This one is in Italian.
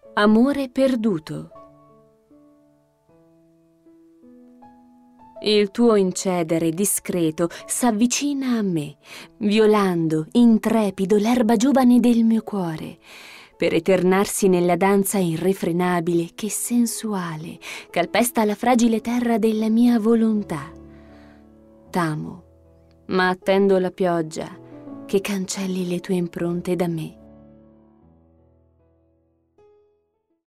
Amore perduto. Il tuo incedere discreto s'avvicina a me, violando, intrepido, l'erba giovane del mio cuore, per eternarsi nella danza irrefrenabile che sensuale calpesta la fragile terra della mia volontà. T'amo, ma attendo la pioggia che cancelli le tue impronte da me.